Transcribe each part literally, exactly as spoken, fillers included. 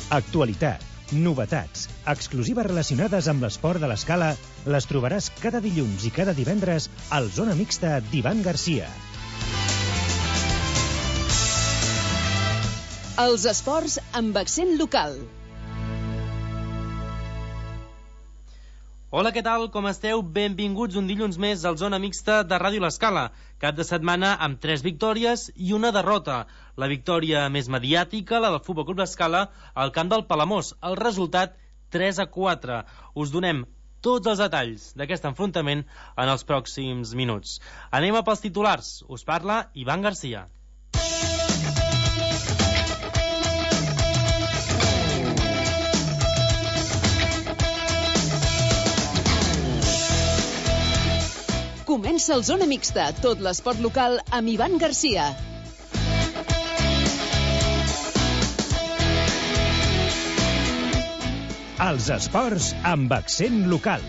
Actualitat, novetats, exclusives relacionades amb l'esport de l'escala les trobaràs cada dilluns i cada divendres al Zona Mixta d'Ivan Garcia. Els esports amb accent local. Hola, què tal? Com esteu? Benvinguts un dilluns més al Zona Mixta de Ràdio L'Escala. Cap de setmana amb tres victòries i una derrota. La victòria més mediàtica, la del Futbol Club L'Escala, al camp del Palamós. El resultat, tres a quatre. Us donem tots els detalls d'aquest enfrontament en els pròxims minuts. Anem a pels titulars. Us parla Ivan Garcia. Comença el Zona Mixta, tot l'esport local amb Ivan Garcia. Els esports amb accent local.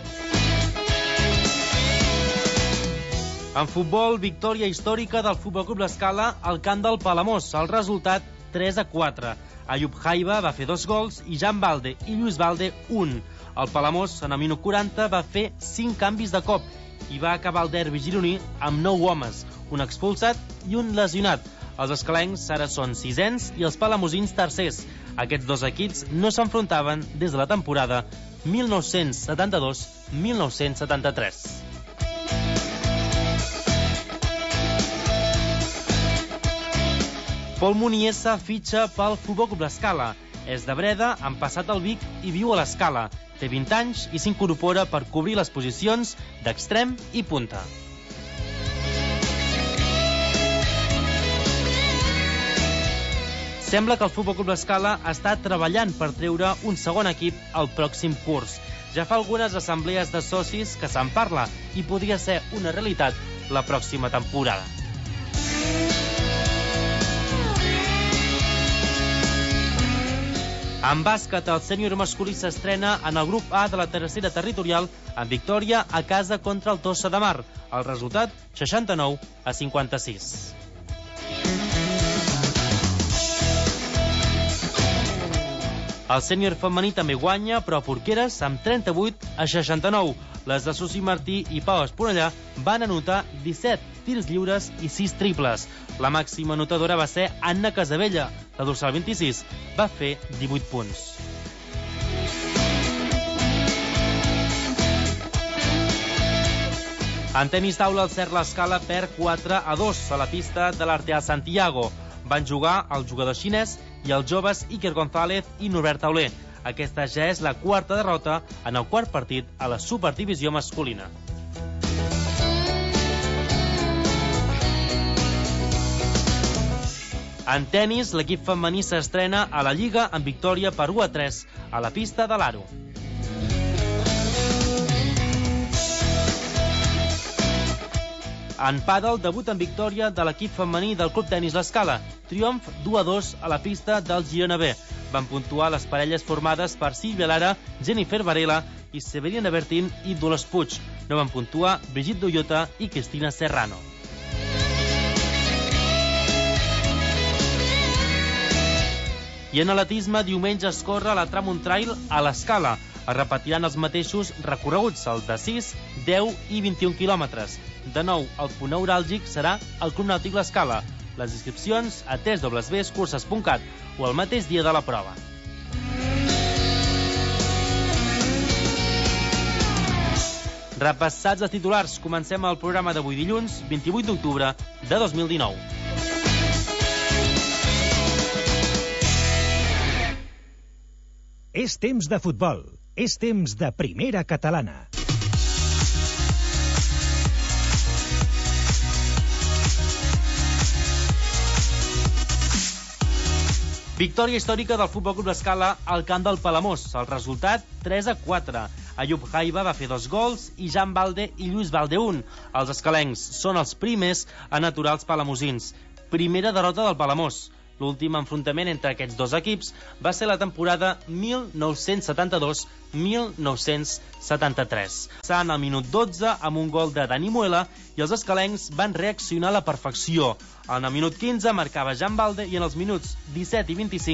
En futbol, victòria històrica del Futbol Club L'Escala al camp del Palamós. El resultat, tres a quatre. Ayub Jaiba va fer dos gols i Jan Balde i Lluís Balde, un. El Palamós, en el minut quaranta, va fer cinc canvis de cop i va acabar el derbi gironí amb nou homes, un expulsat i un lesionat. Els escalencs ara són sisens i els palamosins tercers. Aquests dos equips no s'enfrontaven des de la temporada mil nou-cents setanta-dos mil nou-cents setanta-tres. Pol Muniesa fitxa pel Futbol Club L'Escala. És de Breda, han passat al Vic i viu a l'Escala. Té vint anys i s'incorpora per cobrir les posicions d'extrem i punta. Sembla que el Futbol Club L'Escala està treballant per treure un segon equip al pròxim curs. Ja fa algunes assemblees de socis que se'n parla i podria ser una realitat la pròxima temporada. En bàsquet, el sènior masculí s'estrena en el grup A de la tercera territorial amb victòria a casa contra el Tossa de Mar. El resultat, seixanta-nou a cinquanta-sis. El sènior femení també guanya, però a Porqueres amb trenta-vuit a seixanta-nou. Les de Susi Martí i Pau Esponellà van anotar disset tirs lliures i sis triples. La màxima anotadora va ser Anna Casabella. La dorsal vint-i-sis va fer divuit punts. En tenis taula, el Cert L'Escala perd quatre a dos a la pista de l'Arteal Santiago. Van jugar el jugador xinès i els joves Iker González i Norbert Tauler. Aquesta ja és la quarta derrota en el quart partit a la superdivisió masculina. En tenis, l'equip femení s'estrena a la Lliga amb victòria per u a tres a la pista de l'Aro. En pàdel, debut en victòria de l'equip femení del Club Tenis L'Escala. Triomf d'u a dos a la pista del Girona B. Van puntuar les parelles formades per Sílvia Lara, Jennifer Varela i Severina Bertín i Dolors Puig. No van puntuar Brigitte Doyota i Cristina Serrano. I en atletisme, diumenge es corre la Tramon Trail a l'Escala. Es repetiran els mateixos recorreguts, el de sis, deu i vint-i-un quilòmetres. De nou, el punt neuràlgic serà el Club Nàutic L'Escala. Les inscripcions a w w w punt curses punt cat o el mateix dia de la prova. Repassats els titulars, comencem el programa d'avui dilluns, vint-i-vuit d'octubre de dos mil dinou. És temps de futbol. És temps de primera catalana. Victòria històrica del Futbol Club L'Escala al camp del Palamós. El resultat, tres a quatre. Ayub Jaiba va fer dos gols i Jan Balde i Lluís Balde un. Els escalencs són els primers a aturar els palamosins. Primera derrota del Palamós. L'últim enfrontament entre aquests dos equips va ser la temporada mil nou-cents setanta-dos mil nou-cents setanta-tres. En el minut dotze amb un gol de Dani Muela i els escalencs van reaccionar a la perfecció. En el minut quinze marcava Jan Balde i en els minuts disset i vint-i-cinc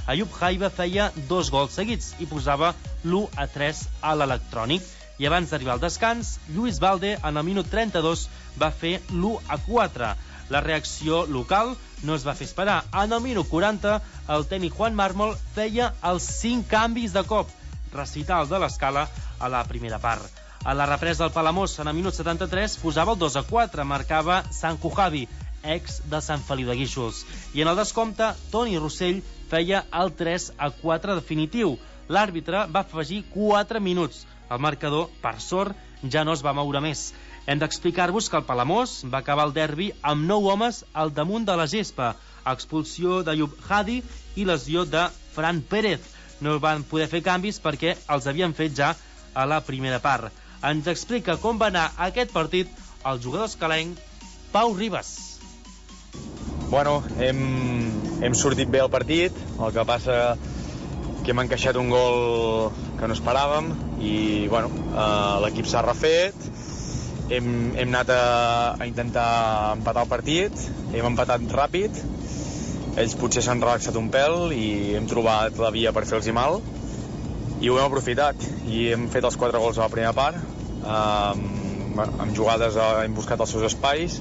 Ayub Haiba feia dos gols seguits i posava l'u a tres a l'electrònic. I abans d'arribar al descans, Lluís Valde, en el minut trenta-dos, va fer l'u a quatre. La reacció local no es va fer esperar. En el minut quaranta, el tècnic Juan Mármol feia els cinc canvis de cop, recital de l'escala a la primera part. A la represa del Palamós, en el minut setanta-tres, posava el dos a quatre, marcava Sanku Javi, ex de Sant Feliu de Guíxols. I en el descompte, Toni Rossell feia el tres a quatre definitiu. L'àrbitre va afegir quatre minuts. El marcador, per sort, ja no es va moure més. Hem d'explicar-vos que el Palamós va acabar el derbi amb nou homes al damunt de la gespa, expulsió d'Ayub Hadi i lesió de Fran Pérez. No van poder fer canvis perquè els havien fet ja a la primera part. Ens explica com va anar aquest partit el jugador escalenc Pau Ribas. Bueno, hem, hem sortit bé el partit, el que passa que hem encaixat un gol que no esperàvem i bueno, eh, l'equip s'ha refet, hem, hem anat a, a intentar empatar el partit, hem empatat ràpid, ells potser s'han relaxat un pèl i hem trobat la via per fer-los mal i ho hem aprofitat i hem fet els quatre gols a la primera part, eh, bueno, amb jugades eh, hem buscat els seus espais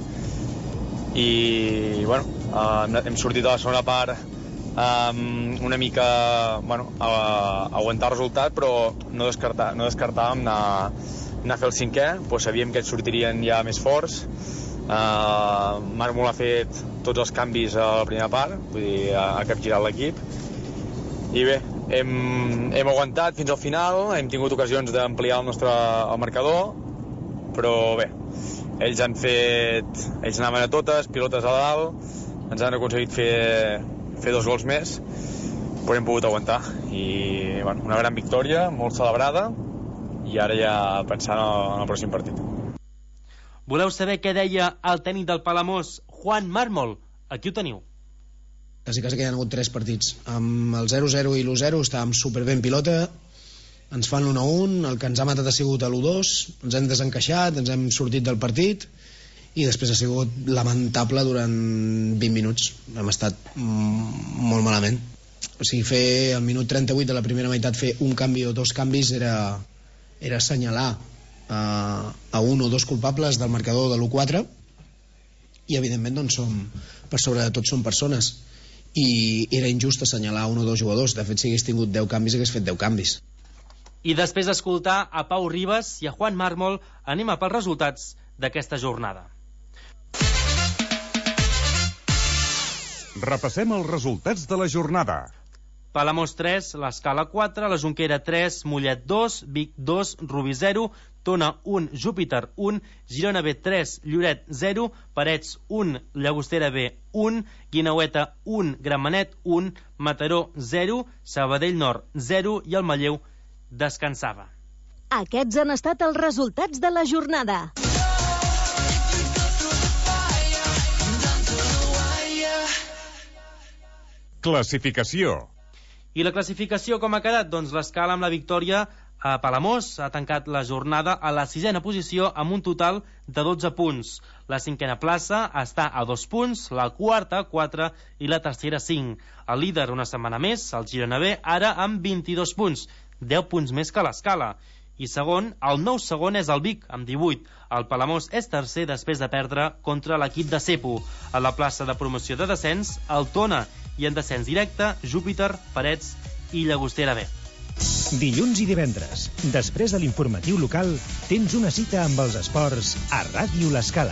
i bueno, eh, hem sortit a la segona part Um, una mica bueno, a, a aguantar el resultat, però no, descartar, no descartàvem anar, anar a fer el cinquè, doncs sabíem que ells sortirien ja més forts. uh, Mármol ha fet tots els canvis a la primera part, vull dir, ha, ha capgirat l'equip i bé, hem, hem aguantat fins al final, hem tingut ocasions d'ampliar el nostre el marcador, però bé, ells han fet ells anaven a totes, pilotes a dalt, ens han aconseguit fer fer dos gols més, però hem pogut aguantar i bueno, una gran victòria, molt celebrada i ara ja pensant en el pròxim partit. Voleu saber què deia el tècnic del Palamós, Juan Mármol? Aquí ho teniu. Quasi, quasi que hi ha hagut tres partits. Amb el zero zero i l'u zero estàvem superben pilota, ens fan l'u a un, el que ens ha matat ha sigut l'u dos, ens hem desencaixat, ens hem sortit del partit i després ha sigut lamentable durant vint minuts. Hem estat molt malament. O sigui, fer al minut trenta-vuit de la primera meitat fer un canvi o dos canvis era, era assenyalar a, a un o dos culpables del marcador de l'u quatre i evidentment doncs som, per sobre de tot som persones i era injust assenyalar un o dos jugadors. De fet, si hagués tingut deu canvis hagués fet deu canvis. I després d'escoltar a Pau Ribas i a Juan Mármol, anem a pels resultats d'aquesta jornada. Repassem els resultats de la jornada. Palamós tres, l'Escala quatre, la Jonquera tres, Mollet dos, Vic dos, Rubí zero, Tona un, Júpiter un, Girona B tres, Lloret zero, Parets un, Llagostera B un, Guineueta un, Gramenet un, Mataró zero, Sabadell Nord zero i el Manlleu descansava. Aquests han estat els resultats de la jornada. Classificació. I la classificació com ha quedat? Doncs l'Escala amb la victòria a Palamós ha tancat la jornada a la sisena posició amb un total de dotze punts. La cinquena plaça està a dos punts, la quarta a quatre i la tercera a cinc. El líder una setmana més, el Girona B, ara amb vint-i-dos punts, deu punts més que l'Escala. I segon, el nou segon és el Vic, amb divuit. El Palamós és tercer després de perdre contra l'equip de Cepo. A la plaça de promoció de descens, el Tona, i en descens directe, Júpiter, Parets i Llagostera B. Dilluns i divendres, després de l'informatiu local, tens una cita amb els esports a Ràdio L'Escala.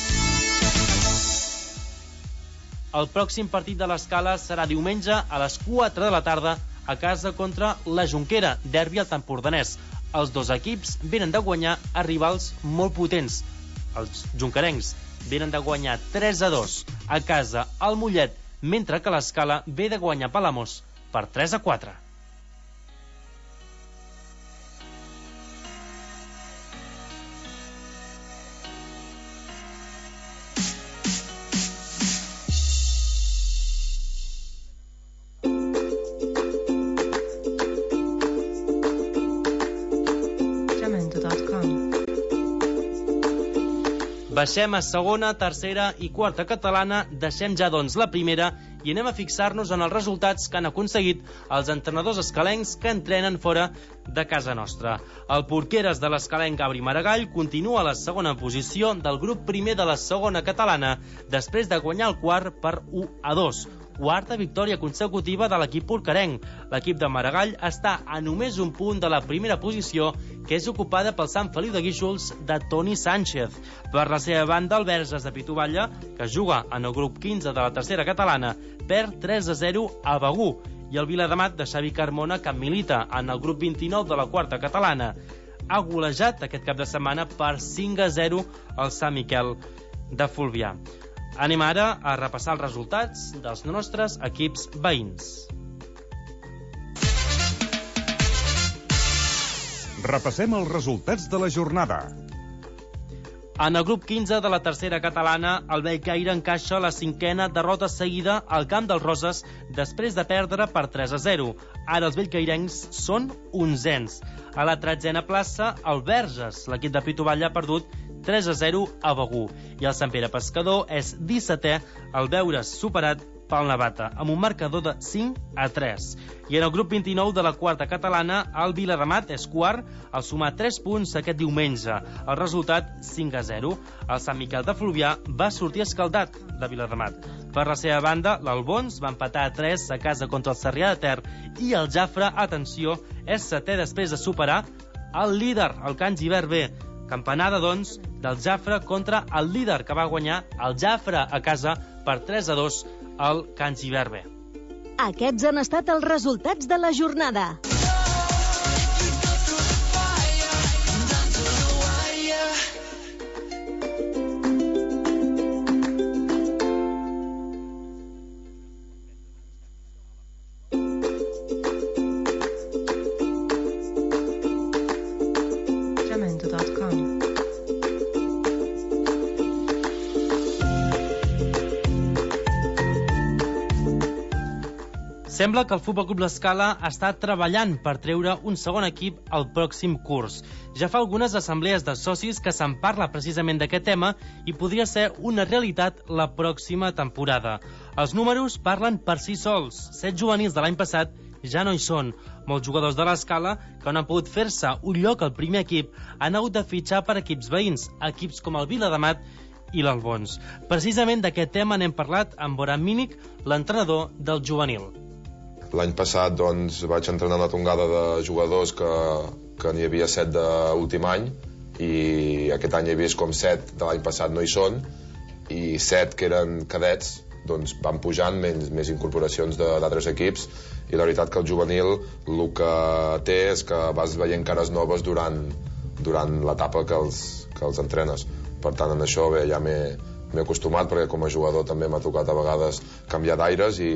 El pròxim partit de l'Escala serà diumenge a les quatre de la tarda a casa contra la Jonquera, derbi al Empordanès. Els dos equips venen de guanyar a rivals molt potents. Els jonquerencs venen de guanyar tres a dos a casa al Mollet, mentre que l'Escala ve de guanyar Palamós per tres a quatre. Baixem a segona, tercera i quarta catalana, deixem ja doncs la primera i anem a fixar-nos en els resultats que han aconseguit els entrenadors escalencs que entrenen fora de casa nostra. El porqueres de l'escalenc Gabri Maragall continua a la segona posició del grup primer de la segona catalana després de guanyar el quart per u a dos. Quarta victòria consecutiva de l'equip porquerenc. L'equip de Maragall està a només un punt de la primera posició, que és ocupada pel Sant Feliu de Guíxols de Toni Sánchez. Per la seva banda, el Verges de Pituvalla, que juga en el grup quinze de la tercera catalana, perd tres a zero a Begur, i el Viladamat de Xavi Carmona, que milita en el grup vint-i-nou de la quarta catalana, ha golejat aquest cap de setmana per cinc a zero al Sant Miquel de Fulvià. Anem ara a repassar els resultats dels nostres equips veïns. Repassem els resultats de la jornada. En el grup quinze de la tercera catalana, el Bellcaire encaixa la cinquena derrota seguida al Camp dels Roses després de perdre per tres a zero. Ara els bellcairencs són onzens. A la tretzena plaça, el Verges, l'equip de Pituvalla, ha perdut tres a zero a Begur. I el Sant Pere Pescador és dissetè al veure's superat pel Navata, amb un marcador de cinc a tres. I en el grup vint-i-nou de la quarta catalana, el Viladamat és quart al sumar tres punts aquest diumenge. El resultat, cinc a zero. El Sant Miquel de Fluvià va sortir escaldat de Viladamat. Per la seva banda, l'Albons va empatar a tres a casa contra el Sarrià de Ter i el Jafre, atenció, és setè després de superar el líder, el Can Givert B. Campanada, doncs, del Jafre contra el líder, que va guanyar el Jafre a casa per tres a dos al Can Givert B. Aquests han estat els resultats de la jornada. Sembla que el Futbol Club L'Escala està treballant per treure un segon equip al pròxim curs. Ja fa algunes assemblees de socis que se'n parla precisament d'aquest tema i podria ser una realitat la pròxima temporada. Els números parlen per si sols. Set juvenils de l'any passat ja no hi són. Molts jugadors de l'Escala que no han pogut fer-se un lloc al primer equip han hagut de fitxar per equips veïns, equips com el Viladamat i l'Albons. Precisament d'aquest tema n'hem parlat amb Boran Mínic, l'entrenador del juvenil. L'any passat doncs, vaig entrenar una tongada de jugadors que, que n'hi havia set d'últim any i aquest any he vist com set de l'any passat no hi són i set que eren cadets doncs, van pujant més, més incorporacions d'altres equips i la veritat que el juvenil el que té és que vas veient cares noves durant, durant l'etapa que els, que els entrenes. Per tant, en això bé, ja m'he acostumat perquè com a jugador també m'ha tocat a vegades canviar d'aires i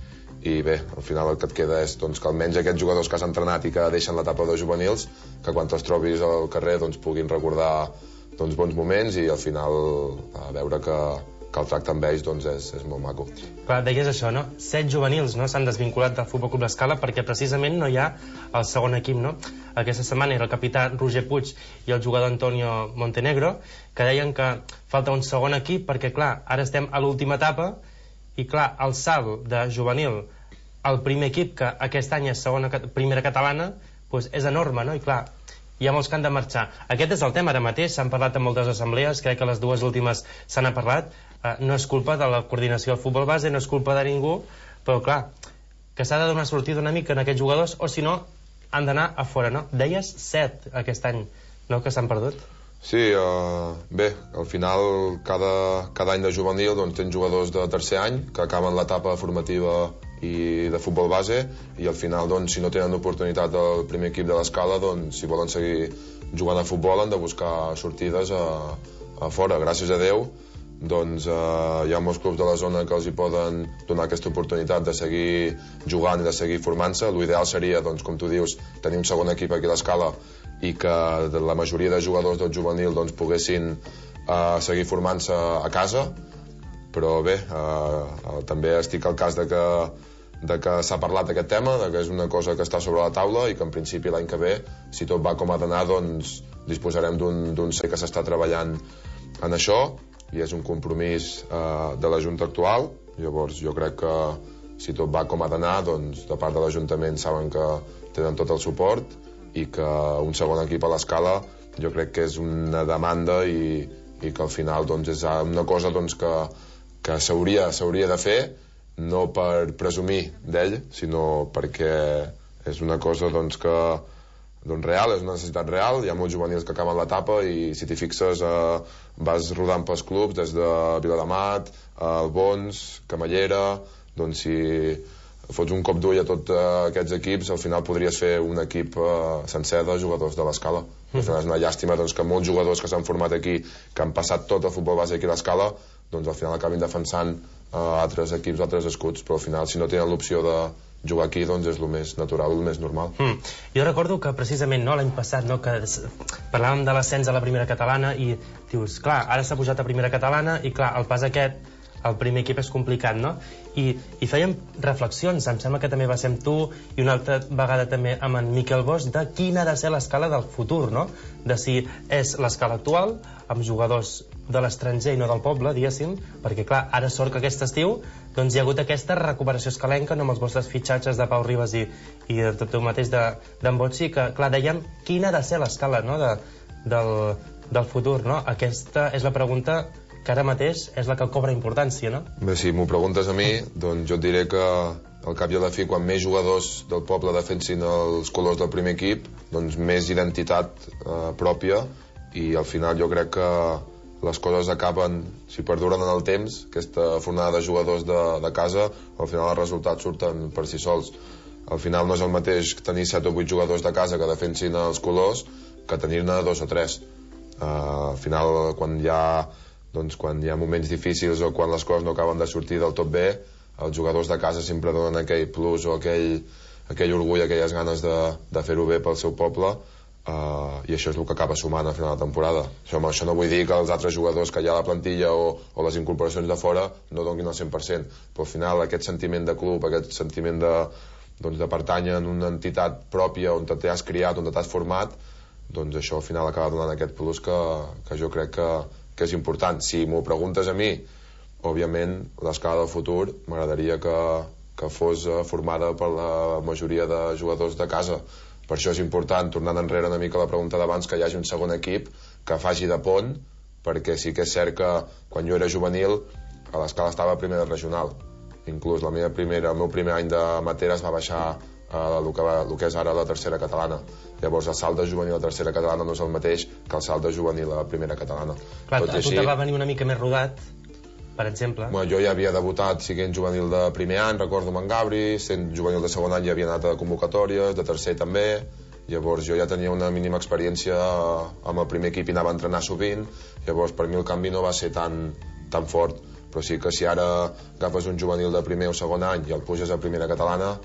i bé, al final el que et queda és doncs, que almenys aquests jugadors que has entrenat i que deixen l'etapa de juvenils, que quan te'ls trobis al carrer doncs, puguin recordar doncs, bons moments i al final a veure que, que el tracte amb ells doncs, és, és molt maco. Clar, deies això, no? Set juvenils no? S'han desvinculat del Futbol Club L'Escala perquè precisament no hi ha el segon equip, no? Aquesta setmana era el capità Roger Puig i el jugador Antonio Montenegro que deien que falta un segon equip perquè, clar, ara estem a l'última etapa i clar, el salt de juvenil al primer equip, que aquest any és segona, primera catalana, doncs és enorme, no? I clar, hi ha molts que han de marxar. Aquest és el tema ara mateix, s'han parlat en moltes assemblees, crec que les dues últimes se n'ha parlat, eh, no és culpa de la coordinació del futbol base, no és culpa de ningú, però clar, que s'ha de donar sortida una mica en aquests jugadors, o si no, han d'anar a fora, no? Deies set aquest any, no?, que s'han perdut. Sí, uh, bé, al final cada, cada any de juvenil doncs, tens jugadors de tercer any que acaben l'etapa formativa i de futbol base i al final doncs, si no tenen oportunitat del primer equip de l'Escala doncs, si volen seguir jugant a futbol han de buscar sortides a, a fora. Gràcies a Déu doncs, uh, hi ha molts clubs de la zona que els hi poden donar aquesta oportunitat de seguir jugant i de seguir formant-se. L'ideal seria, doncs, com tu dius, tenir un segon equip aquí a l'Escala i que la majoria de jugadors del juvenil doncs, poguessin uh, seguir formant-se a casa, però bé, uh, també estic al cas de que, de que s'ha parlat d'aquest tema, de que és una cosa que està sobre la taula i que en principi l'any que ve, si tot va com ha d'anar, doncs disposarem d'un C que s'està treballant en això i és un compromís uh, de la Junta actual Llavors jo crec que si tot va com ha d'anar, doncs de part de l'Ajuntament saben que tenen tot el suport i que un segon equip a l'Escala jo crec que és una demanda i, i que al final doncs, és una cosa doncs, que, que s'hauria s'hauria de fer, no per presumir d'ell, sinó perquè és una cosa doncs, que doncs, real, és una necessitat real. Hi ha molts juvenils que acaben l'etapa i si t'hi fixes eh, vas rodant pels clubs des de Viladamat, Albons, Camallera. Doncs si fots un cop d'ull a tots aquests equips, al final podries fer un equip eh, sencer de jugadors de l'Escala. Mm. És una llàstima doncs, que molts jugadors que s'han format aquí, que han passat tot el futbol base aquí a l'Escala, doncs al final acabin defensant eh, altres equips, altres escuts, però al final si no tenen l'opció de jugar aquí, doncs és el més natural, el més normal. Mm. Jo recordo que precisament no, l'any passat no, que parlàvem de l'ascens a la primera catalana i dius, clar, ara s'ha pujat a primera catalana i clar, el pas aquest, el primer equip és complicat, no? I, i fèiem reflexions, em sembla que també va ser amb tu i una altra vegada també amb en Miquel Bosch, de quina ha de ser l'Escala del futur, no? De si és l'Escala actual, amb jugadors de l'estranger i no del poble, diguéssim, perquè clar, ara sort que aquest estiu doncs hi ha hagut aquesta recuperació escalenca, no, amb els vostres fitxatges de Pau Ribas i, i de tot el mateix d'en de, Botsi, que clar, dèiem quina ha de ser l'Escala, no? de, del, del futur, no? Aquesta és la pregunta que ara mateix és la que cobra importància, no? Bé, si m'ho preguntes a mi, doncs jo et diré que al cap i a la fi, quan més jugadors del poble defensin els colors del primer equip, doncs més identitat eh, pròpia, i al final jo crec que les coses acaben, si perduren en el temps, aquesta fornada de jugadors de, de casa, al final els resultats surten per si sols. Al final no és el mateix tenir set o vuit jugadors de casa que defensin els colors que tenir-ne dos o tres. Uh, al final, quan hi ha doncs quan hi ha moments difícils o quan les coses no acaben de sortir del tot bé, els jugadors de casa sempre donen aquell plus o aquell, aquell orgull, aquelles ganes de, de fer-ho bé pel seu poble, uh, i això és el que acaba sumant al final de temporada. Això, això no vull dir que els altres jugadors que hi ha a la plantilla o, o les incorporacions de fora no donin el cent per cent, però al final aquest sentiment de club, aquest sentiment de, doncs, de pertànyer en una entitat pròpia on t'has criat, on t'has format, doncs això al final acaba donant aquest plus que, que jo crec que que és important. Si m'ho preguntes a mi, òbviament l'Escala del futur m'agradaria que, que fos formada per la majoria de jugadors de casa. Per això és important, tornant enrere una mica a la pregunta d'abans, que hi hagi un segon equip que faci de pont, perquè sí que és cert que quan jo era juvenil a l'Escala estava a primera regional. Inclús la meva primera, el meu primer any d'amateur es va baixar a el que, va, el que és ara la tercera catalana. Llavors el salt de juvenil a la tercera catalana no és el mateix que el salt de juvenil a la primera catalana. Clar, tot a tu te va venir una mica més rodat, per exemple. Bueno, jo ja havia debutat siguent juvenil de primer any, recordo amb en Gabri, sent juvenil de segon any ja havia anat a convocatòries, de tercer també. Llavors jo ja tenia una mínima experiència amb el primer equip i anava a entrenar sovint. Llavors per mi el canvi no va ser tan, tan fort, però sí que si ara agafes un juvenil de primer o segon any i el puges a primera catalana,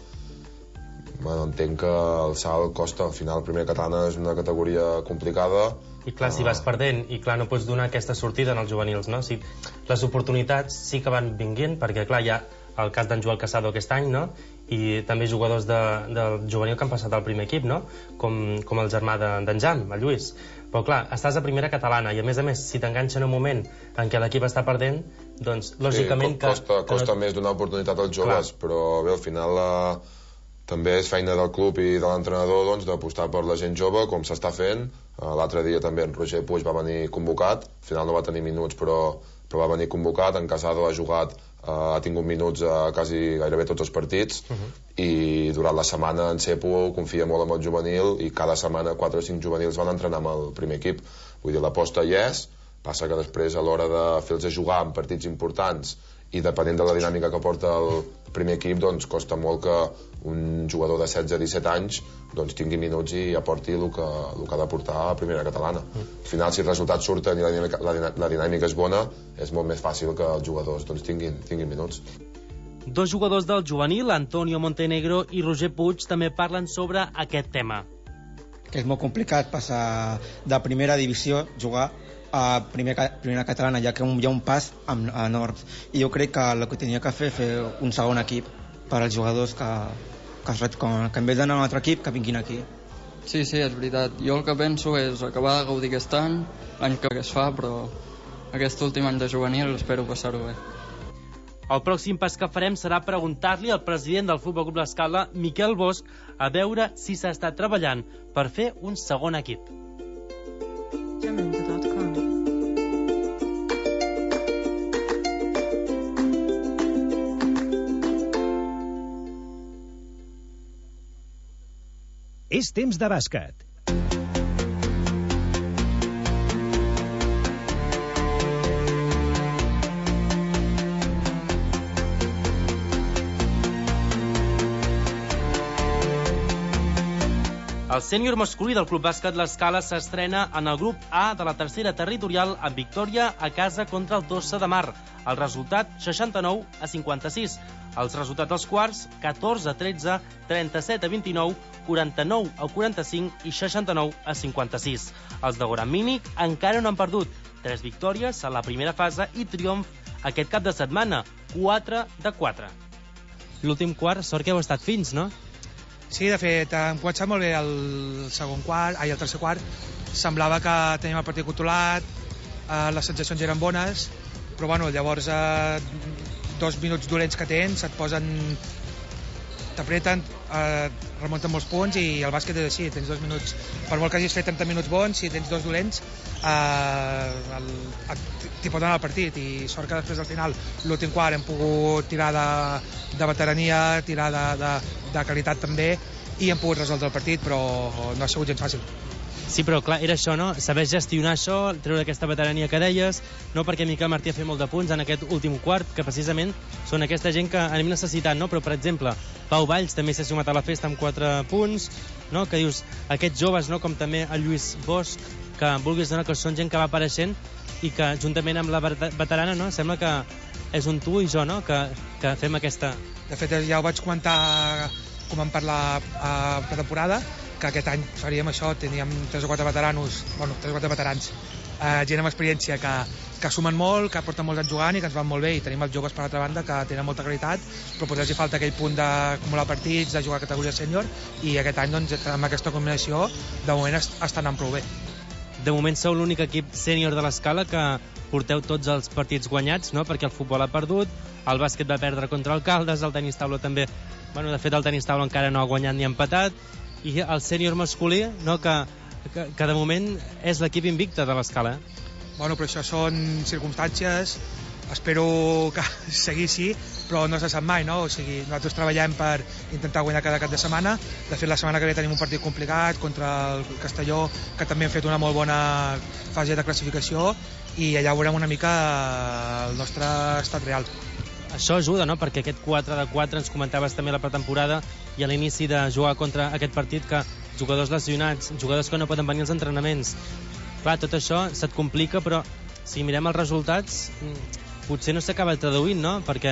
bueno, entenc que el salt costa. Al final, la primera catalana és una categoria complicada. I clar, si vas perdent, i clar, no pots donar aquesta sortida en els juvenils, no? Si les oportunitats sí que van vinguent, perquè clar, hi ha el cas d'en Joel Casado aquest any, no? I també jugadors de, del juvenil que han passat al primer equip, no? Com, com el germà d'en de, Jam, el Lluís. Però clar, estàs a primera catalana i a més a més, si t'enganxa en un moment en què l'equip està perdent, doncs lògicament sí, costa, que... Costa que no... més donar oportunitat als joves, clar. Però bé, al final... La... també és feina del club i de l'entrenador doncs, d'apostar per la gent jove, com s'està fent. L'altre dia també en Roger Puig va venir convocat, al final no va tenir minuts, però, però va venir convocat. En Casado ha jugat, eh, ha tingut minuts a quasi gairebé tots els partits, uh-huh. I durant la setmana en Cepo confia molt en el juvenil i cada setmana quatre o cinc juvenils van entrenar amb el primer equip. Vull dir, l'aposta hi és, passa que després a l'hora de fer-los jugar en partits importants i depenent de la dinàmica que porta el primer equip, doncs costa molt que un jugador de setze a disset anys doncs tingui minuts i aporti el que, el que ha de portar a primera catalana. Al final, si els resultats surten i la dinàmica, la dinàmica, la dinàmica és bona, és molt més fàcil que els jugadors doncs, tinguin, tinguin minuts. Dos jugadors del juvenil, Antonio Montenegro i Roger Puig, també parlen sobre aquest tema. Que és molt complicat passar de primera divisió, jugar a primera, primera catalana, ja que hi ha un pas a, a nord, i jo crec que el que tenia que fer fer un segon equip per als jugadors que, que, es, que, que en vez d'anar a un altre equip que vinguin aquí. Sí, sí, és veritat. Jo el que penso és acabar de gaudir aquest any, l'any que es fa, però aquest últim any de juvenil espero passar-ho bé. El pròxim pas que farem serà preguntar-li al president del Futbol Club L'Escala, Miquel Bosch, a veure si s'ha estat treballant per fer un segon equip. És temps de bàsquet. El sènior masculí del Club Bàsquet L'Escala s'estrena en el grup A de la tercera territorial amb victòria a casa contra el Tossa de Mar. El resultat, seixanta-nou a cinquanta-sis. Els resultats dels quarts, catorze a tretze, trenta-set a vint-i-nou, quaranta-nou a quaranta-cinc i seixanta-nou a cinquanta-sis. Els de Goran Mínic encara no han perdut. Tres victòries a la primera fase i triomf aquest cap de setmana, quatre de quatre. L'últim quart, sort que heu estat fins, no? Sí, de fet, hem començat molt bé el segon quart, ai, el tercer quart. Semblava que teníem el partit controlat, eh, les sensacions eren bones, però bueno, llavors eh, dos minuts dolents que tens et posen, t'apreten, eh, remunten molts punts i el bàsquet és així, tens dos minuts, per molt que hagis fet trenta minuts bons, si tens dos dolents, eh, el, t'hi pot anar el partit, i sort que després al final, l'últim quart, hem pogut tirar de, de veterania, tirar de, de, de qualitat també, i hem pogut resoldre el partit, però no ha sigut gens fàcil. Sí, però clar, era això, no? Saber gestionar això, treure aquesta veterania que deies, no perquè Miquel Martí ha fet molt de punts en aquest últim quart, que precisament són aquesta gent que anem necessitant, no? Però, per exemple, Pau Valls també s'ha sumat a la festa amb quatre punts, no? Que dius, aquests joves, no? Com també el Lluís Bosch, que vulguis donar que són gent que va apareixent i que, juntament amb la veterana, no? Sembla que és un tu i jo, no? Que, que fem aquesta... De fet, ja ho vaig comentar com vam parlar a pretemporada, que aquest any faríem això, teníem tres o quatre veteranos, bueno, tres o quatre veterans, eh, gent amb experiència que, que sumen molt, que porten molts anys jugant i que ens van molt bé, i tenim els joves per l'altra banda que tenen molta qualitat, però potser els hi falta aquell punt d'acumular partits, de jugar a categoria sènior, i aquest any, doncs, amb aquesta combinació, de moment està anant prou bé. De moment sou l'únic equip sènior de l'Escala que porteu tots els partits guanyats, no? Perquè el futbol ha perdut, el bàsquet va perdre contra el Caldes, el tenis taula també, bueno, de fet el tenis taula encara no ha guanyat ni empatat, i el sènior masculí, no? que, que, que de moment és l'equip invicte de l'Escala. Eh? Bueno, però això són circumstàncies, espero que seguissi, però no se sap mai, no? O sigui, nosaltres treballem per intentar guanyar cada cap de setmana. De fet, la setmana que ve tenim un partit complicat contra el Castelló, que també hem fet una molt bona fase de classificació, i allà veurem una mica el nostre estat real. Això ajuda, no? Perquè aquest quatre de quatre ens comentaves també la pretemporada i a l'inici de jugar contra aquest partit, que jugadors lesionats, jugadors que no poden venir als entrenaments. Clar, tot això se't complica, però si mirem els resultats potser no s'acaba traduint, no? Perquè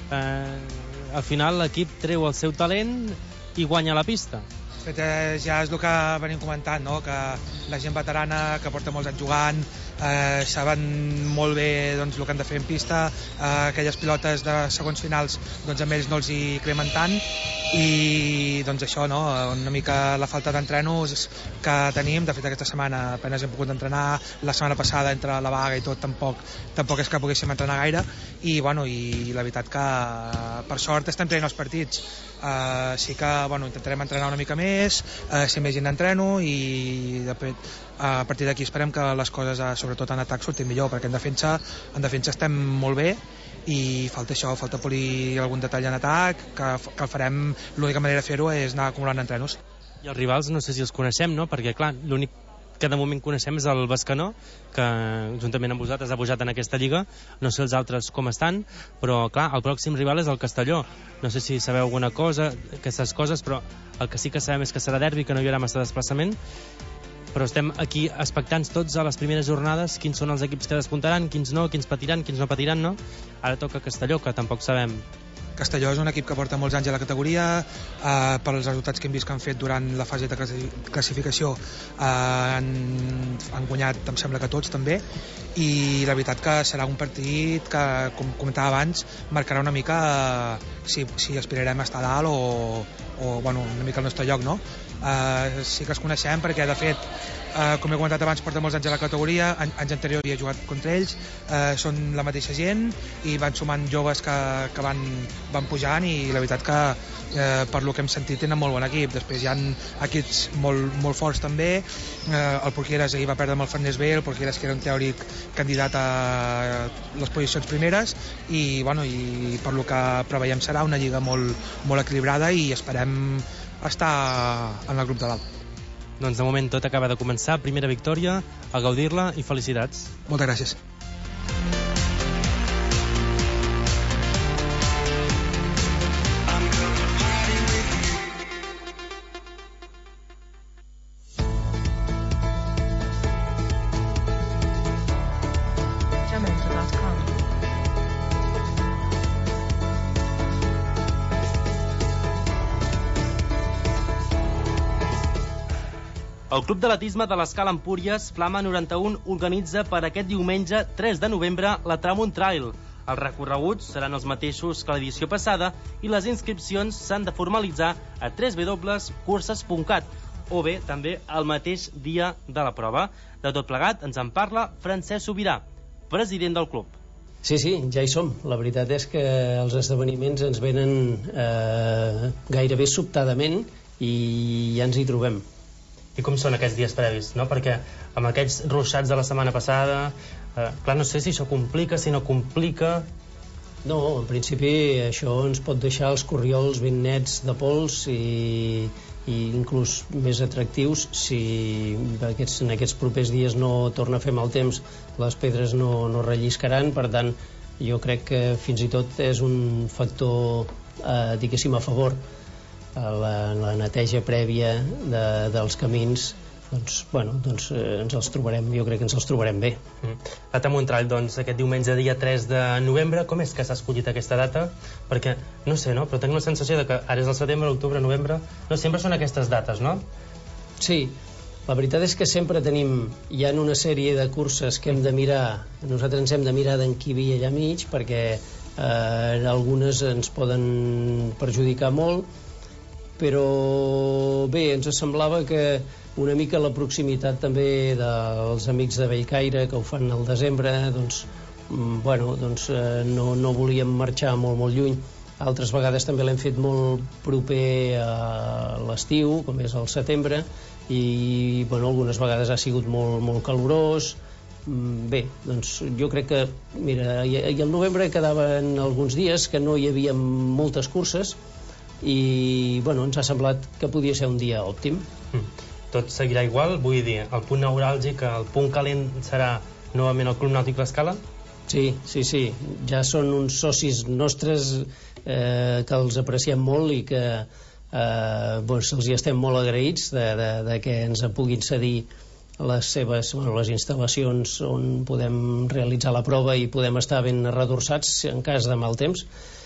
eh, al final l'equip treu el seu talent i guanya la pista. De fet, eh, ja és el que venim comentant, no? Que la gent veterana que porta molts anys jugant eh, saben molt bé, doncs, el que han de fer en pista, eh, aquelles pilotes de segons finals, doncs, amb ells no els hi cremen tant, i doncs això, no? Una mica la falta d'entrenos que tenim. De fet, aquesta setmana apenas hem pogut entrenar, la setmana passada entre la vaga i tot tampoc, tampoc és que poguéssim entrenar gaire, i, bueno, i la veritat que per sort estem tenint els partits. Uh, sí que, bueno, intentarem entrenar una mica més, uh, ser més gent d'entreno, i de fet uh, a partir d'aquí esperem que les coses, uh, sobretot en atac, surtin millor, perquè en defensa, en defensa estem molt bé, i falta això, falta polir algun detall en atac, que, que el farem, l'única manera de fer-ho és anar acumulant entrenos. I els rivals no sé si els coneixem, no? Perquè clar, l'únic que de moment coneixem és el Bescanó, que juntament amb vosaltres ha pujat en aquesta lliga. No sé els altres com estan, però clar, el pròxim rival és el Castelló. No sé si sabeu alguna cosa, aquestes coses, però el que sí que sabem és que serà derbi, que no hi haurà massa desplaçament. Però estem aquí expectants tots a les primeres jornades, quins són els equips que despuntaran, quins no, quins patiran, quins no patiran, no? Ara toca Castelló, que tampoc sabem. Castelló és un equip que porta molts anys a la categoria, eh, per als resultats que hem vist que han fet durant la fase de classificació, eh, han, han guanyat, em sembla que tots també, i la veritat que serà un partit que, com comentava abans, marcarà una mica eh, si, si aspirarem a estar a dalt o, o bueno, una mica el nostre lloc, no? eh, sí que els coneixem perquè de fet eh, com he comentat abans porta molts anys a la categoria, An anys anteriors hi he jugat contra ells, eh, són la mateixa gent i van sumant joves que, que van, van pujant i la veritat que eh, per lo que hem sentit tenen molt bon equip. Després hi ha equips molt, molt forts també, eh, el Porqueres ahir va perdre amb el Farners B, el Porqueres que era un teòric candidat a les posicions primeres i, bueno, i per lo que preveiem serà una lliga molt, molt equilibrada i esperem estar en el grup de dalt. Doncs de moment tot acaba de començar, primera victòria, a gaudir-la i felicitats. Moltes gràcies. El Club d'Atletisme de l'Escala Empúries, Flama noranta-un, organitza per aquest diumenge tres de novembre la Tramont Trail. Els recorreguts seran els mateixos que l'edició passada i les inscripcions s'han de formalitzar a w w w punt curses punt cat o bé també el mateix dia de la prova. De tot plegat ens en parla Francesc Sobirà, president del club. Sí, sí, ja hi som. La veritat és que els esdeveniments ens venen eh, gairebé sobtadament i ja ens hi trobem. I com són aquests dies previs, no? Perquè amb aquests ruixats de la setmana passada, eh, clar, no sé si això complica, si no complica... No, en principi això ens pot deixar els corriols ben nets de pols i, i inclús més atractius si aquests, en aquests propers dies no torna a fer mal temps, les pedres no, no relliscaran, per tant jo crec que fins i tot és un factor, eh, diguéssim, a favor. La, la neteja prèvia de, dels camins, doncs, bueno, doncs eh, ens els trobarem, jo crec que ens els trobarem bé. Mm. La Tramont Trail, doncs, aquest diumenge dia tres de novembre, com és que s'ha escollit aquesta data? Perquè, no sé, no? Però tinc la sensació de que ara és el setembre, octubre, novembre, no sempre són aquestes dates, no? Sí, la veritat és que sempre tenim, hi ha una sèrie de curses que hem de mirar, nosaltres ens hem de mirar d'enquibir allà mig, perquè eh, algunes ens poden perjudicar molt, però bé, ens semblava que una mica la proximitat també dels amics de Bellcaire que ho fan al desembre, doncs, bueno, doncs eh, no, no volíem marxar molt molt lluny. Altres vegades també l'hem fet molt proper a l'estiu, com és el setembre, i bueno, algunes vegades ha sigut molt, molt calorós. Bé, doncs jo crec que, mira, i el novembre quedaven alguns dies que no hi havia moltes curses, i bueno, ens ha semblat que podia ser un dia òptim. Mm. Tot seguirà igual? Vull dir, el punt neuràlgic, el punt calent serà novament el Club Nàutic l'Escala? Sí, sí, sí, ja són uns socis nostres eh, que els apreciem molt i que eh, doncs, els hi estem molt agraïts de, de, de que ens puguin cedir les seves, bueno, les instal·lacions on podem realitzar la prova i podem estar ben redorçats en cas de mal temps.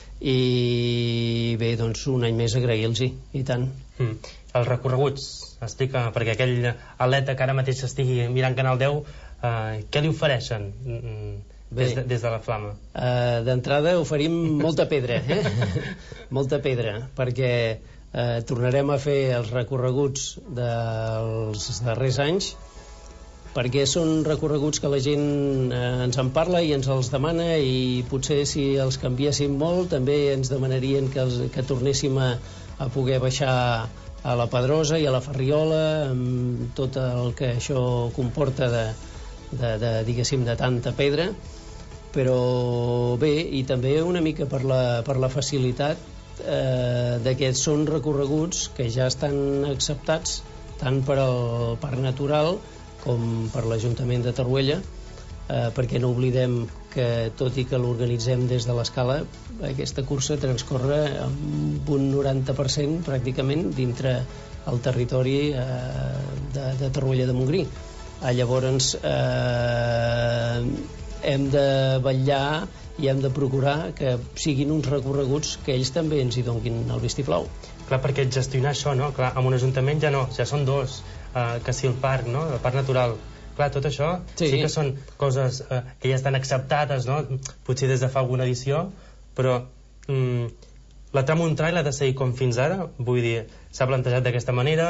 I bé, doncs un any més agrair-los-hi, i tant. Mm. Els recorreguts, explica, perquè aquell atleta que ara mateix estigui mirant Canal deu, eh, què li ofereixen des de, des de la Flama? Uh, D'entrada oferim molta pedra, eh? molta pedra, perquè eh, tornarem a fer els recorreguts dels darrers anys, perquè són recorreguts que la gent eh, ens en parla i ens els demana, i potser si els canviéssim molt també ens demanarien que, els, que tornéssim a, a poder baixar a la Pedrosa i a la Ferriola, amb tot el que això comporta de, de, de, diguéssim, de tanta pedra. Però bé, i també una mica per la, per la facilitat eh, d'aquests són recorreguts que ja estan acceptats tant per al Parc Natural com per l'Ajuntament de Torroella, eh, perquè no oblidem que tot i que l'organitzem des de l'Escala, aquesta cursa transcorre amb un noranta per cent pràcticament dintre el territori eh, de, de Torroella de Montgrí. Ah, llavors eh, hem de vetllar i hem de procurar que siguin uns recorreguts que ells també ens hi donin el vistiplau. Clar, perquè gestionar això, no? Clar, amb un ajuntament ja no, ja són dos. Uh, que si el parc, no? El parc natural, clar, tot això sí, sí que són coses uh, que ja estan acceptades, no? Potser des de fa alguna edició, però um, la Tramont Trail ha de seguir com fins ara, vull dir, s'ha plantejat d'aquesta manera,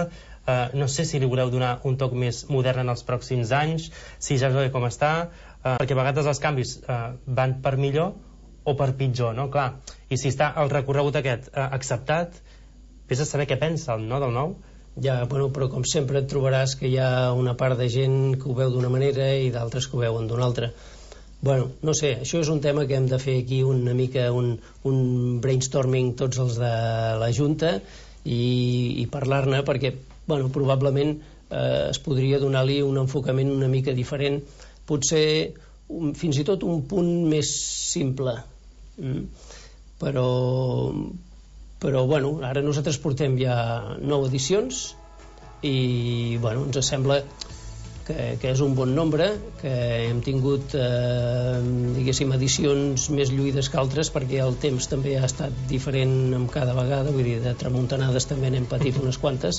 Uh, no sé si li voleu donar un toc més modern en els pròxims anys, si ja sabeu com està, uh, perquè a vegades els canvis uh, van per millor o per pitjor, no? Clar, i si està el recorregut aquest uh, acceptat, vés a saber què pensen, no?, del nou. Ja, bueno, però com sempre et trobaràs que hi ha una part de gent que ho veu d'una manera i d'altres que ho veuen d'una altra. Bueno, no sé, això és un tema que hem de fer aquí una mica un, un brainstorming tots els de la Junta i, i parlar-ne, perquè bueno, probablement eh, es podria donar-li un enfocament una mica diferent, potser un, fins i tot un punt més simple. Mm? Però, però bueno, ara nosaltres portem ja nou edicions i bueno, ens sembla que, que és un bon nombre, que hem tingut eh, diguéssim edicions més lluïdes que altres perquè el temps també ha estat diferent amb cada vegada, vull dir, de tramuntanades també n'hem patit unes quantes.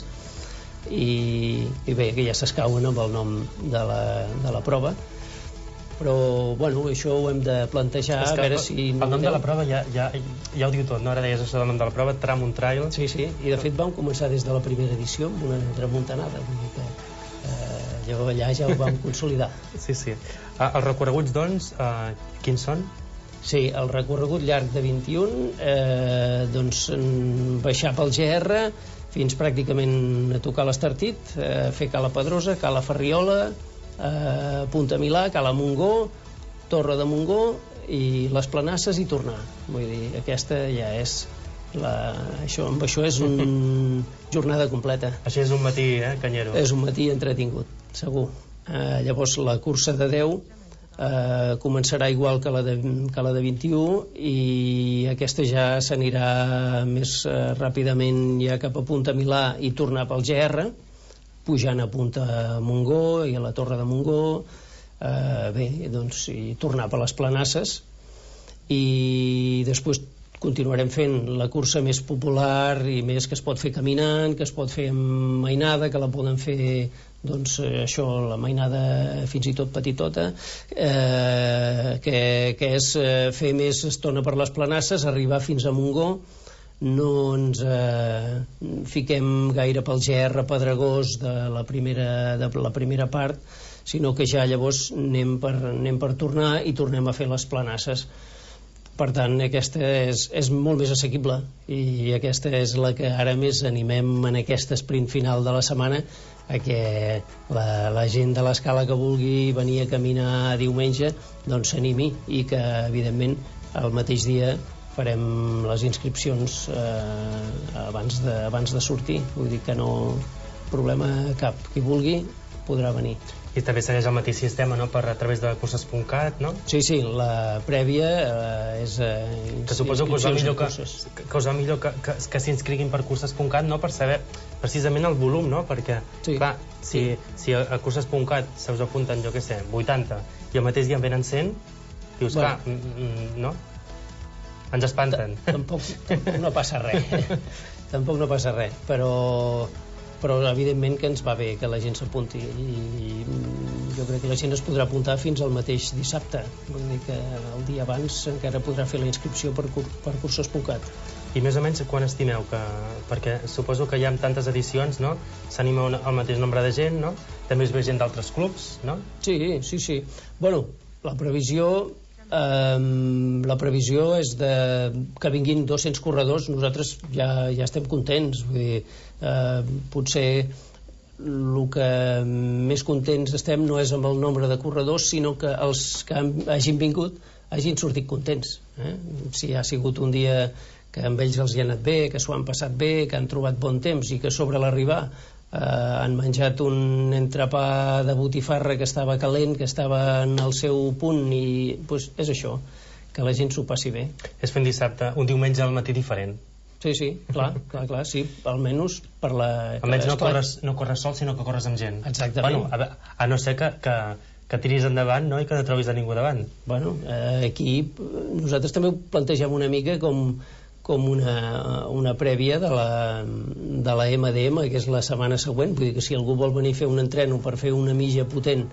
I, i bé, que ja s'escauen amb el nom de la, de la prova, però bueno, això ho hem de plantejar a veure si... El nom de la prova ja, ja, ja ho diu tot, no? Ara deies això del nom de la prova, Tramont Trail. Sí, sí, i de fet vam començar des de la primera edició amb una tramuntanada, vull dir que eh, llavors allà ja ho vam consolidar. Sí, sí. Ah, els recorreguts, doncs, eh, quins són? Sí, el recorregut llarg de vint-i-un, eh, doncs baixar pel G R fins pràcticament a tocar l'Estartit, eh, fer Cala Pedrosa, Cala Ferriola, eh, Punta Milà, Cala Montgó, Torre de Montgó i les Planasses i tornar. Vull dir, aquesta ja és la... això, amb això és una jornada completa. Això és un matí, eh, Canyero? És un matí entretingut, segur. Eh, llavors la cursa de deu Uh, començarà igual que la de, que la de vint-i-u i aquesta ja s'anirà més uh, ràpidament ja cap a Punta Milà i tornar pel G R, pujant a Punta Montgó i a la Torre de Montgó, uh, bé, doncs i tornar per les Planasses i després continuarem fent la cursa més popular i més que es pot fer caminant, que es pot fer amb mainada, que la poden fer doncs això, la mainada fins i tot petitota, eh, que, que és fer més estona per les Planasses, arribar fins a Montgó, no ens eh, fiquem gaire pel G R Pedregós de la primera, de la primera part, sinó que ja llavors anem per, anem per tornar i tornem a fer les Planasses. Per tant, aquesta és, és molt més assequible i aquesta és la que ara més animem en aquest sprint final de la setmana, a que la, la gent de l'escala que vulgui venir a caminar diumenge doncs s'animi i que evidentment el mateix dia farem les inscripcions eh, abans, de, abans de sortir, vull dir que no problema cap, qui vulgui podrà venir. I també segueix el mateix sistema, no?, per a través de curses punt cat, no? Sí, sí, la prèvia eh, és... Eh, que suposo que us va millor que, que, que, us va millor que, que, que s'inscriguin per curses punt cat, no?, per saber precisament el volum, no?, perquè, sí, clar, si, sí. si a, a curses punt cat se us apunten, jo què sé, vuitanta, i el mateix dia en venen cent, dius, bueno, clar, mm, mm, no? Ens espanten. Tampoc, tampoc no passa res. Tampoc no passa res, però... però evidentment que ens va bé que la gent s'apunti i jo crec que la gent es podrà apuntar fins al mateix dissabte, vull dir que el dia abans encara podrà fer la inscripció per, per cursos punt cat. I més o menys quan estimeu que... perquè suposo que hi ha tantes edicions, no?, s'anima el mateix nombre de gent, no?, també es ve gent d'altres clubs, no? Sí, sí, sí. Bueno, la previsió Um, la previsió és de, que vinguin dos-cents corredors. Nosaltres ja, ja estem contents, vull dir, uh, potser el que més contents estem no és amb el nombre de corredors, sinó que els que han, hagin vingut hagin sortit contents, eh? Si ha sigut un dia que amb ells els hi ha anat bé, que s'ho han passat bé, que han trobat bon temps i que sobre l'arribar Uh, han menjat un entrepà de botifarra que estava calent, que estava en el seu punt i pues, és això, que la gent s'ho passi bé. És fent dissabte, un diumenge al matí diferent. Sí, sí, clar, clar, clar, sí, almenys per la... Almenys no corres, no corres sol, sinó que corres amb gent. Exactament. Bueno, a, a no ser que, que, que tiris endavant, no?, i que no trobis a ningú davant. Bueno, eh, aquí nosaltres també ho plantegem una mica com... com una, una prèvia de la, de la M D M, que és la setmana següent. Vull dir que si algú vol venir a fer un entreno per fer una milla potent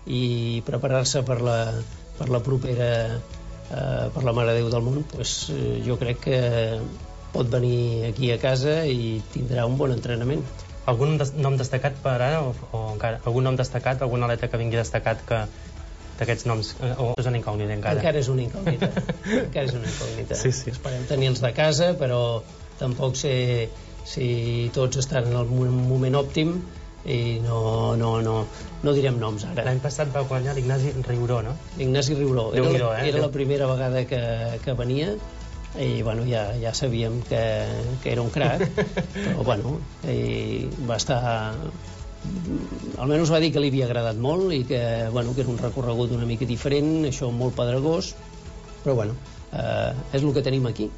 i preparar-se per la, per la propera eh, per la Mare de Déu del Món, doncs, jo crec que pot venir aquí a casa i tindrà un bon entrenament. Algun des nom destacat per ara, o, o encara, algun nom destacat, algun atleta que vingui destacat que d'aquests noms, o és una incògnita encara? Encara és una incògnita. Encara és una incògnita. Sí, sí. Esperem tenir-los de casa, però tampoc sé si tots estan en el moment òptim i no, no, no, no direm noms ara. L'any passat va guanyar l'Ignasi Riuró, no? L'Ignasi Riuró. Era, Déu-n'hi-do, eh? era la primera vegada que, que venia i bueno, ja, ja sabíem que, que era un crac, però bueno, i va estar... Almenys va dir que li havia agradat molt i que, bueno, que era un recorregut una mica diferent, això molt pedregós, però bueno, eh, és el que tenim aquí.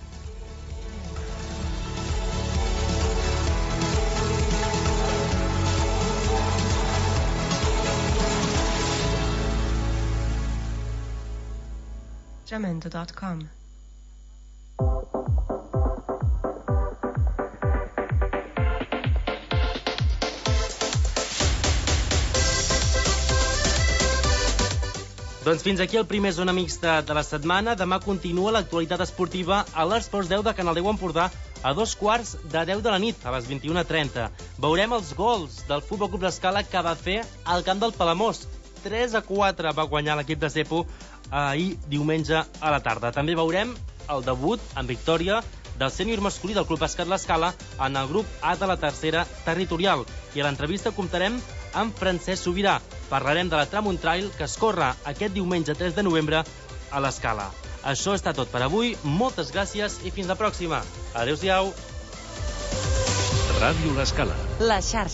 jamendo punt com. Doncs fins aquí el primer Zona Mixta de la setmana. Demà continua l'actualitat esportiva a l'Esports deu de Canal deu Empordà a dos quarts de deu de la nit, a les vint-i-una trenta. Veurem els gols del Futbol Club L'Escala que va fer al camp del Palamós. tres a quatre va guanyar l'equip de Cepo ahir diumenge a la tarda. També veurem el debut en victòria del sènior masculí del Club Bàsquet L'Escala en el grup A de la tercera territorial. I a l'entrevista comptarem amb Francesc Sobirà. Parlarem de la Tramuntrail que es corre aquest diumenge tres de novembre a l'Escala. Això està tot per avui. Moltes gràcies i fins la pròxima. Adéu-siau. Ràdio L'Escala. La xarxa.